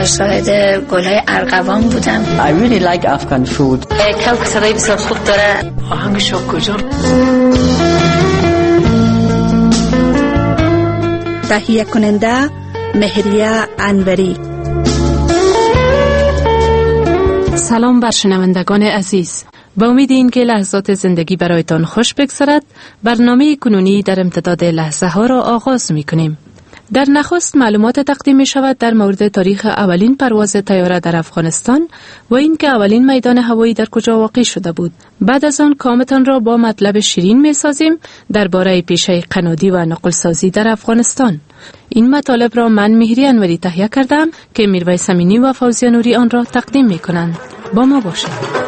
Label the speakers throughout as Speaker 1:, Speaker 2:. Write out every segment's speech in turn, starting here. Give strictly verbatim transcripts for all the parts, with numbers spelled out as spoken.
Speaker 1: شاهد گل‌های ارغوان بودم.
Speaker 2: I really like Afghan food.
Speaker 1: کاوک صدای بسیار خوب داره. آهنگش کجا؟
Speaker 3: تهیه کننده مهریه انوری.
Speaker 4: سلام بر شنوندگان عزیز. با امید این که لحظات زندگی برایتان خوش بگذرد، برنامه کنونی در امتداد لحظه ها را آغاز می کنیم. در نخست معلومات تقدیم می شود در مورد تاریخ اولین پرواز طیاره در افغانستان و اینکه اولین میدان هوایی در کجا واقع شده بود. بعد از آن کامتان را با مطلب شیرین می سازیم درباره پیشه قنادی و نقل سازی در افغانستان. این مطالب را من مهری انوری تهیه کردم که میرویس امینی و فوزیه نوری آن را تقدیم می کنند. با ما باشید.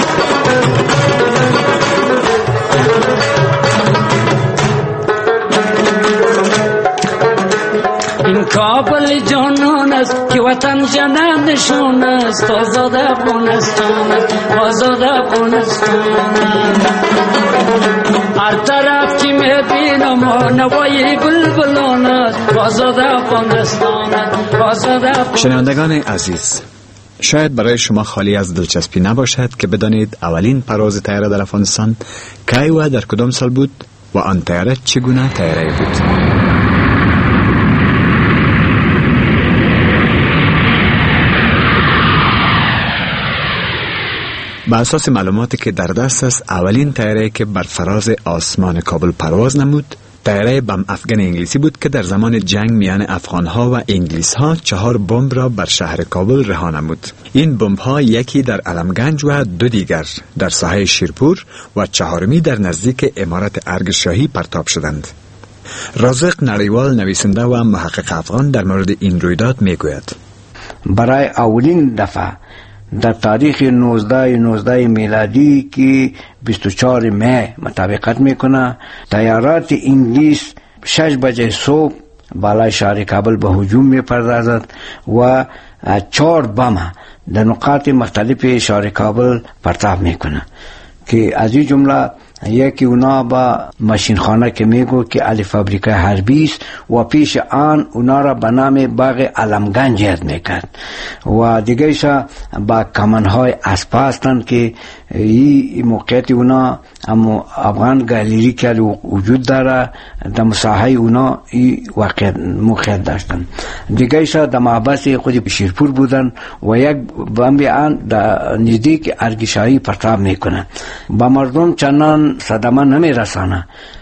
Speaker 5: این کابل جانان است که وطن جنت نشان است، آزاد افغانستان است، آزاد افغانستان است. هر طرف که میبینم نوای بلبلان است، آزاد افغانستان است، آزاد افغانستان.
Speaker 6: شنوندگان عزیز، شاید برای شما خالی از دلچسپی نباشد که بدانید اولین پرواز طیاره در افغانستان کی و در کدام سال بود و آن طیاره چگونه طیاره بود. با اساس معلوماتی که در دست است، اولین طیاره که بر فراز آسمان کابل پرواز نمود طیاره بم افغان انگلیسی بود که در زمان جنگ میان افغانها و انگلیسها چهار بمب را بر شهر کابل رها نمود. این بمب ها یکی در علمگنج و دو دیگر در ساحه شیرپور و چهارمی در نزدیک امارت ارگشاهی پرتاب شدند. رازق نریوال نویسنده و محقق افغان در مورد این رویداد میگوید:
Speaker 7: برای اولین دفعه در تاریخ نوزده نوزده میلادی که بیست و چهار می مطابقت میکنه، طیارات انگلیس شش بجه صبح بالای شهر کابل به هجوم میپردازد و چهار بم در نقاط مختلف شهر کابل پرتاب میکنه که از این جمله یکی اونا با ماشین خانه که میگو که علی فابریکه حربی است و پیش آن اونا را به نام باغ علمگنج یاد میکرد و دیگه ایشا با کمانهای اسپا هستند که این موقعیت اونا اما افغان گالری که وجود داره در مساحه اونا این واقع موقعیت داشتن. دیگه ایشا در محبس خود شیرپور بودن و یک بمب آن در نزدیک ارگشاهی پرتاب میکنن. با مردم چنان صدمه نمی رسانه.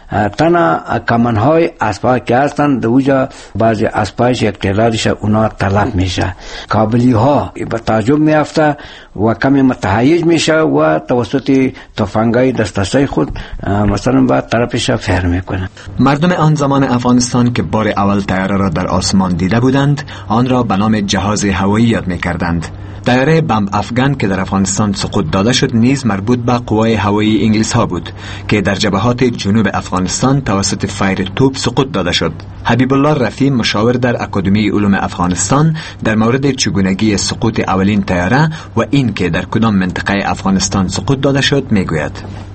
Speaker 7: تنها کمانهای اسپا که هستن در اوجا بعضی اسپایش یک تعدادش اونا طلب میشه. کابلی ها به تعجب میافته و کمی متهیج میشه و توسط تفنگای دسترسی خود مثلا با طرفش فر میکنه.
Speaker 6: مردم آن زمان افغانستان که بار اول طیاره را در آسمان دیده بودند آن را به نام جهاز هوایی یاد میکردند. طیاره بمب افغان که در افغانستان سقوط داده شد نیز مربوط به قوای هوایی انگلیس ها بود که در جبهات جنوب افغانستان توسط فایر توپ سقوط داده شد. حبیب الله رفیع مشاور در اکادمی علوم افغانستان در مورد چگونگی سقوط اولین طیاره و این که در کدام منطقه افغانستان سقوط داده شد میگوید: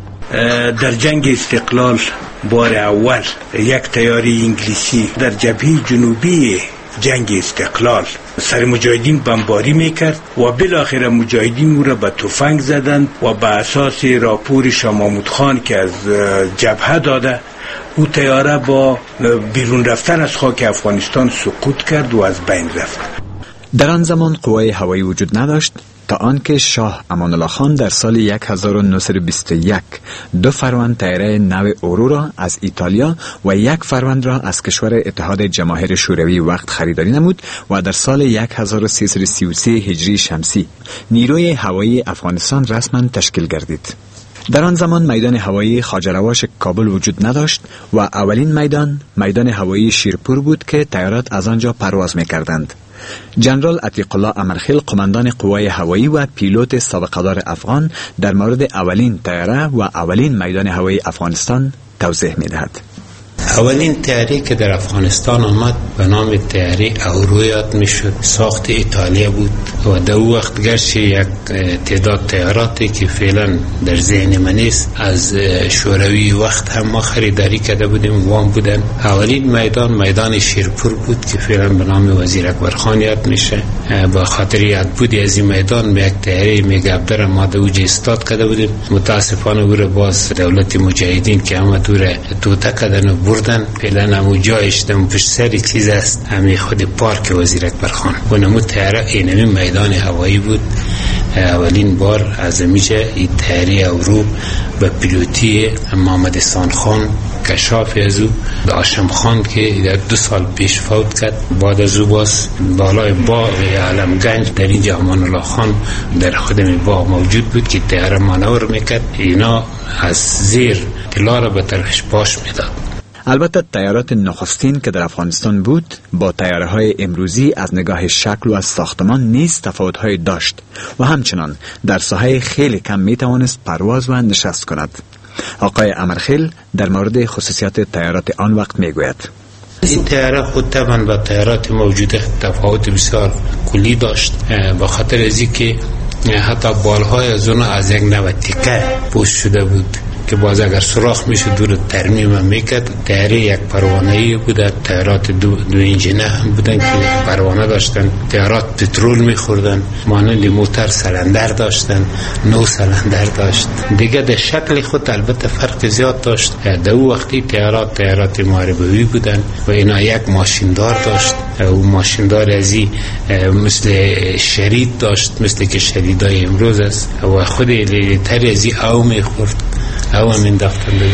Speaker 8: در جنگ استقلال بار اول یک طیاره انگلیسی در جبهه جنوبی جنگ استقلال سر مجاهدین بمباری میکرد و بالاخره مجاهدین او را به تفنگ زدند و به اساس راپور شاه محمود خان که از جبهه داده او طیاره با بیرون رفتن از خاک افغانستان سقوط کرد و از بین رفت.
Speaker 6: در آن زمان قوای هوایی وجود نداشت تا آنکه شاه امان الله خان در سال هزار و نهصد و بیست و یک دو فروند طیاره نو اورورا از ایتالیا و یک فروند را از کشور اتحاد جماهیر شوروی وقت خریداری نمود و در سال هزار و سیصد و سی و سه هجری شمسی نیروی هوایی افغانستان رسما تشکیل گردید. در آن زمان میدان هوایی خواجه رواش کابل وجود نداشت و اولین میدان میدان هوایی شیرپور بود که طیارات از آنجا پرواز می‌کردند. جنرال عتیق الله امرخیل قماندان قوای هوایی و پیلوت سابقه‌دار افغان در مورد اولین طیاره و اولین میدان هوایی افغانستان توضیح می‌دهد.
Speaker 9: اولین طیاره که در افغانستان آمد به نام طیاره اورو یاد میشد، ساخت ایتالیا بود و در او وقت گرچه یک تعداد طیاراتی که فعلا در ذهن من نیست از شوروی وقت هم ما خریداری کرده بودیم وام بودن. اولین میدان میدان شیرپور بود که فعلا به نام وزیر اکبر خان یاد میشه. با خاطر یاد بود از این میدان یک تیاره میگابدر ما دوجه استاد کرده بودیم. متاسفانه او را باز دولت مجاهدین که همه دوره توته کردن و بردن. فعلا همو جایش دم پشت سری چیز است، همین خود پارک وزیر اکبر خان و نمو تیاره اینمی میدان هوایی بود. اولین بار از میشه این تیاره اورو به پیلوتی محمد احسان خان کشاف از او هاشم خان که در دو سال پیش فوت کرد. بعد از او باز بالای باغ علمگنج در اینجا امان الله خان در خودم باغ موجود بود که تیاره مانور میکرد. اینا از زیر طلا را به طرفش باش میداد.
Speaker 6: البته تیارات نخستین که در افغانستان بود با تیاره های امروزی از نگاه شکل و از ساختمان نیز تفاوت های داشت و همچنان در ساحه خیلی کم می توانست پرواز و نشست کند. آقای امرخیل در مورد خصوصیات تیارات آن وقت می گوید:
Speaker 9: این تیاره خود طبعا با تیارات موجوده تفاوت بسیار کلی داشت، با خاطر از اینکه حتی بالهای از اون از یک نوع تیکه پوست شده بود که باز اگر سوراخ میشه دور ترمیم هم میکرد. تیاره یک پروانه‌ای بوده، تیارات دو, دو انجینه هم بودن که پروانه داشتن. تیارات پترول میخوردن، مانند موتر سلندر داشتن، نو سلندر داشت. دیگه در شکل خود البته فرق زیاد داشت. در او وقتی تیارات تیارات محاربوی بودن و اینا یک ماشیندار داشت. او ماشیندار ازی مثل شرید داشت، مثل که شریدای امروز است و خود لیتر ازی او میخورد، او هم این دفتر بگید.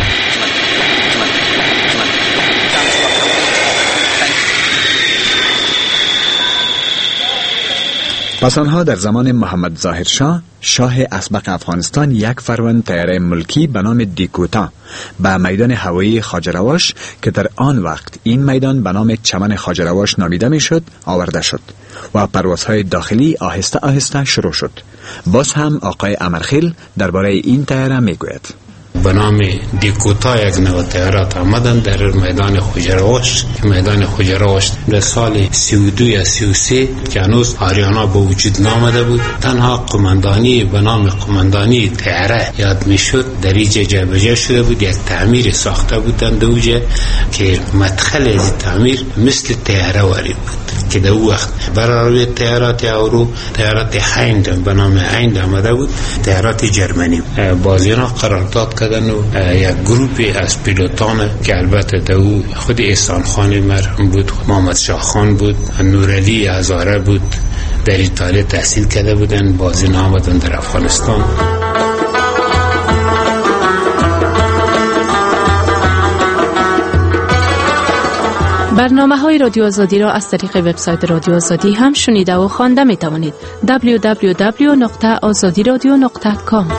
Speaker 6: پس آنها در زمان محمد ظاهر شاه شاه اسبق افغانستان یک فروند تیاره ملکی به نام دیکوتا به میدان هوایی خواجه-رواش که در آن وقت این میدان به نام چمن خواجه-رواش نامیده میشد آورده شد و پروازهای داخلی آهسته آهسته شروع شد. باز هم آقای امرخیل درباره این تیاره میگوید:
Speaker 9: به نام دیکوتا یک نوع تیارات آمدن در میدان خواجه-رواش. میدان خواجه-رواش در سال سی و دو یا سی و سه که هنوز آریانا به وجود نامده بود، تنها قماندانی به نام قماندانی تیاره یاد میشد در اینجا جابجا شده بود. یک تعمیر ساخته بودن دوجه که مدخل از تعمیر مثل تیاره واری بود که در وقت برای تیارات اورو تیارات هایند به نام هایند آمده بود، تیارات جرمنی. بازینا قرارداد کردن و یک گروپی از پیلوتان که البته در او خود احسان خان مرحوم بود، محمد شاه خان بود، نورعلی هزاره بود، در ایتالیا تحصیل کرده بودن. بازینا آمدن در افغانستان.
Speaker 4: برنامه های رادیو آزادی را از طریق وبسایت رادیو آزادی هم شنیده و خوانده می توانید. دبلیو دبلیو دبلیو نقطه آزادی رادیو نقطه کام.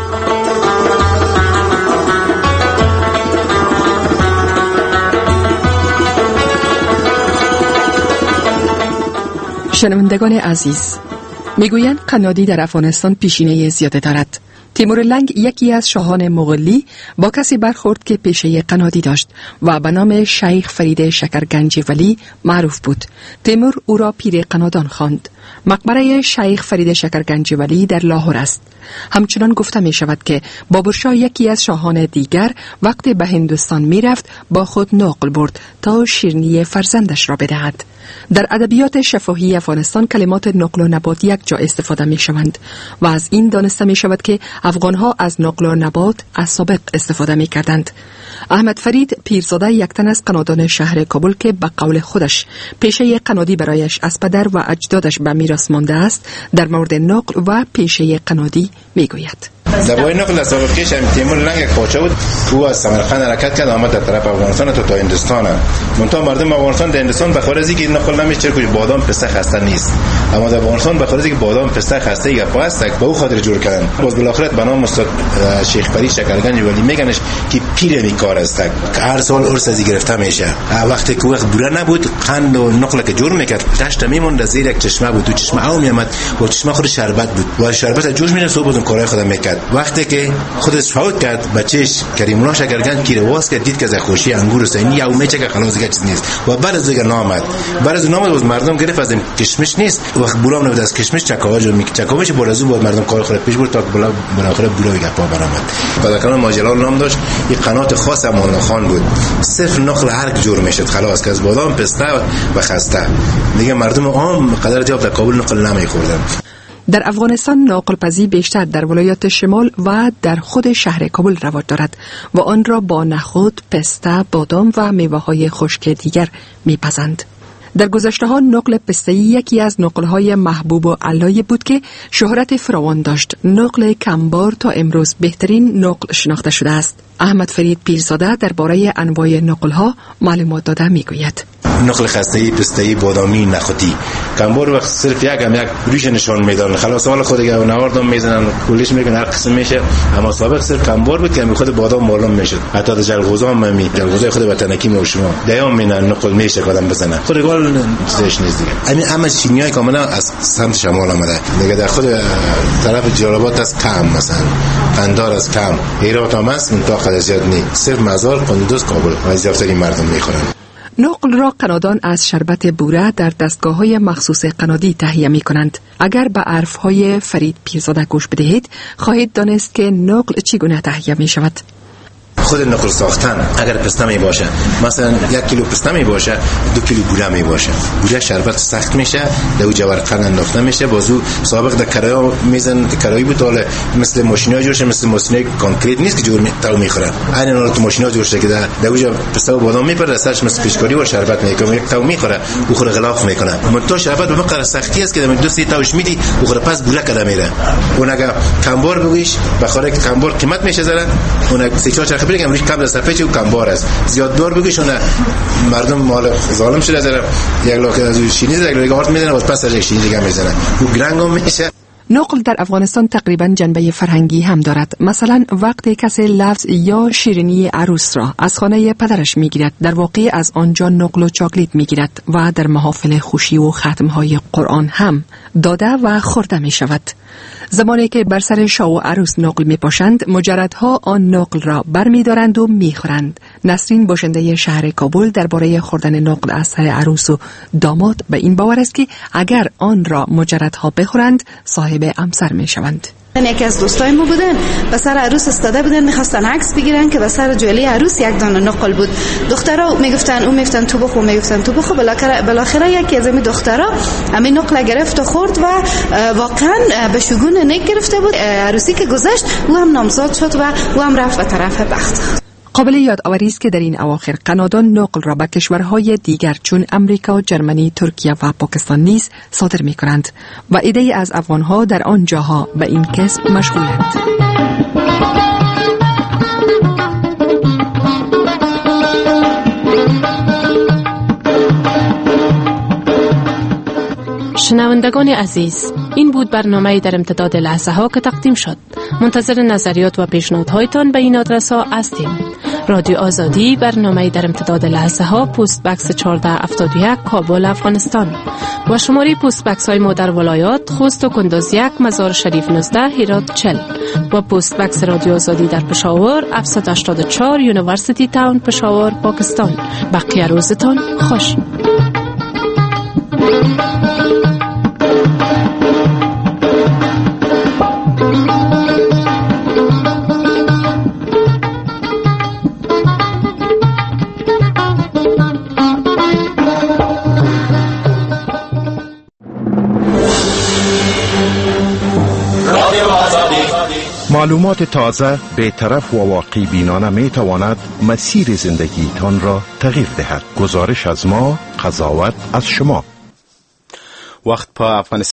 Speaker 10: شنوندگان عزیز، میگویند قنادی در افغانستان پیشینه زیاده دارد. تیمور لنگ یکی از شاهان مغولی با کسی برخورد که پیشه قنادی داشت و به نام شیخ فرید شکرگنج ولی معروف بود. تیمور او را پیر قنادان خواند. مقبره شیخ فرید شکرگنج ولی در لاهور است. همچنان گفته می شود که بابرشاه یکی از شاهان دیگر وقتی به هندوستان می رفت با خود نقل برد تا شیرینی فرزندش را بدهد. در ادبیات شفاهی افغانستان کلمات نقل و نبات یک جا استفاده می شوند و از این دانسته می شود که افغانها از نقل و نبات از سابق استفاده می کردند. احمد فرید پیرزاده یک تن از قنادان شهر کابل که به قول خودش پیشه قنادی برایش از پدر و اجدادش به میراث مانده است، در مورد نقل و پیشه قنادی می گوید.
Speaker 11: دبای نقل سابقیش هم تیمور لنگ یک پاچه بود. او از سمرقند حرکت کرد آمد در طرف افغانستان تا تا هندوستان. منتها مردم افغانستان در هندوستان به خاطر اینکه نقل نمیشه که بادام پسته خسته نیست، اما در افغانستان به خاطر اینکه بادام پسته خسته یک هست به او خاطر جور کردن. باز بالاخره به نام استاد شیخ فرید شکرگنج ولی میگنش که پیر این کار است که هر سال عرس از گرفته میشه. وقتی که وقت بوره نبود قند و نقل که جور میکرد تشت میموند زیر یک چشمه بود. تو چشمه او میامد و چشمه خود شربت بود و شربت جوش میره صبح اون کارهای خودم میکرد. وقتی که خودش فوت کرد بچهش کریم‌الله شکرگنج کی رواز کرد، دید که از خوشی انگور حسینی یا میچه که خلاص دیگه چیز نیست و بعد از دیگه نامد بعد از نامد باز مردم گرفت از کشمش نیست وقت بولام نبود از کشمش چکاواج رو میک چکاواج بولازو بود مردم کار خود پیش برد تا که بولا بالاخره بولا گپ برآمد. بعد کانال ماجلال نام داشت، این قنات خاص امان خان بود، صرف نقل هر جور میشد خلاص که از بادام پسته و خسته دیگه مردم عام قدر جواب در کابل نقل نمیخوردن.
Speaker 10: در افغانستان نقل پزی بیشتر در ولایات شمال و در خود شهر کابل رواج دارد و آن را با نخود، پسته، بادام و میوه‌های خشک دیگر میپزند. در گذشته ها نقل پسته‌ای یکی از نقل‌های محبوب و علایی بود که شهرت فراوان داشت. نقل کمبار تا امروز بهترین نقل شناخته شده است. احمد فرید پیرزاده درباره انواع نقل‌ها معلومات داده میگوید.
Speaker 11: نقل خسته‌ای، پسته‌ای، بادامی، نخودی. کمبار وقت صرف یک هم یک ریش نشان میدن خلاص حالا خود دیگه نواردم میزنن کلش میگن هر قسم میشه، اما سابق صرف کمبار بود که خود بادام معلوم میشد. حتی در جلغوزا هم می جلغوزای خود وطنکی مو شما دیام مینا نقل میشه کدام بزنن خود گل زش نیست دیگه. همین اما چینیای کاملا از سمت شمال آمده دیگه، در خود طرف جلالاباد از کم مثلا قندار از کم هرات هم است اون تا قدر زیاد نیست، صرف مزار قندوز کابل و زیادترین مردم میخورن.
Speaker 10: نقل را قنادان از شربت بوره در دستگاه‌های مخصوص قنادی تهیه می‌کنند. اگر به حرف‌های فرید پیرزاده گوش بدهید خواهید دانست که نقل چگونه تهیه می‌شود.
Speaker 11: خود نقل ساختن اگر پسته می باشه مثلا یک کیلو پسته می باشه دو کیلو بوره می باشه، بوره شربت سخت میشه در او جوارقند انداخته میشه، بازو سابق در کرایا میزن کرایی بود حالا مثل ماشینا جوشه مثل ماشینای کانکریت نیست که جور تو میخورن عین اون تو ماشینا جور شده که در اوجا پسته و بادام میپره سرش مثل پیشکاری و شربت میکنه یک تو میخوره او خور غلاف میکنه من تو شربت به مقدار سختی است که در دو سه تاش میدی او خور پس بوره کده میره. اون اگه کمبار بگیش بخوره که کمبار قیمت میشه زره اون سه چهار چرخ بگم ریش قبل از صفحه و کمبار است زیاد دور بگیشونه مردم مال ظالم شده زره یک لاک از شینی یک لاک آرت میزنه و پس از یک شینی دیگه میزنه او گرنگم میشه.
Speaker 10: نقل در افغانستان تقریبا جنبه فرهنگی هم دارد. مثلا وقتی کسی لفظ یا شیرینی عروس را از خانه پدرش میگیرد در واقع از آنجا نقل و چاکلیت میگیرد و در محافل خوشی و ختمهای قرآن هم داده و خورده می شود. زمانی که بر سر شاه و عروس نقل می پاشند مجردها آن نقل را بر می دارند و می خورند. نسرین باشنده شهر کابل درباره خوردن نقل از سر عروس و داماد به این باور است که اگر آن را مجردها بخورند صاحب امسر می شوند.
Speaker 12: یکی از دوستای ما بودن به سر عروس استاده بودن میخواستن عکس بگیرن که به سر جولی عروس یک دانه نقل بود. دخترها میگفتن اون میگفتن تو بخو میگفتن تو بخو بالاخره بالاخره یکی از این دخترها همین نقل گرفت و خورد و واقعا به شگون نیک گرفته بود. عروسی که گذشت او هم نامزاد شد و او هم رفت به طرف بخت.
Speaker 10: قابل یادآوری است که در این اواخر قنادان نقل را به کشورهای دیگر چون امریکا، جرمنی، ترکیه و پاکستان نیز صادر می کنند و عده‌ای از افغانها در آن جاها به این کسب مشغولند.
Speaker 4: شنوندگان عزیز، این بود برنامه در امتداد لحظه ها که تقدیم شد. منتظر نظریات و پیشنهادهایتان به این آدرس ها هستیم. رادیو آزادی، برنامه در امتداد لحظه ها، پست بکس چهارده هفتاد و یک، کابل، افغانستان و شماره پست بکس های ما در ولایات خوست و کندوز یک، مزار شریف نوزده، هرات چهل و پست بکس رادیو آزادی در پشاور هفتصد و هشتاد و چهار، یونیورسیتی تاون، پشاور، پاکستان. بقیه روزتان خوش.
Speaker 13: معلومات تازه، بی‌طرف و واقعی بینانه می تواند مسیر زندگی تان را تغییر دهد. گزارش از ما، قضاوت از شما.
Speaker 6: وقت په افغانستان